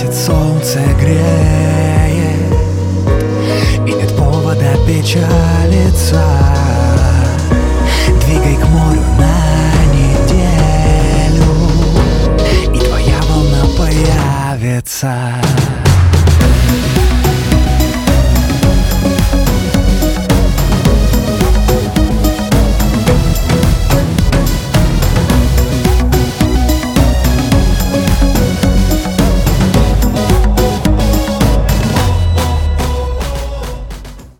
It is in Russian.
светит, солнце греет, и нет повода печалиться. Двигай к морю на неделю, и твоя волна появится.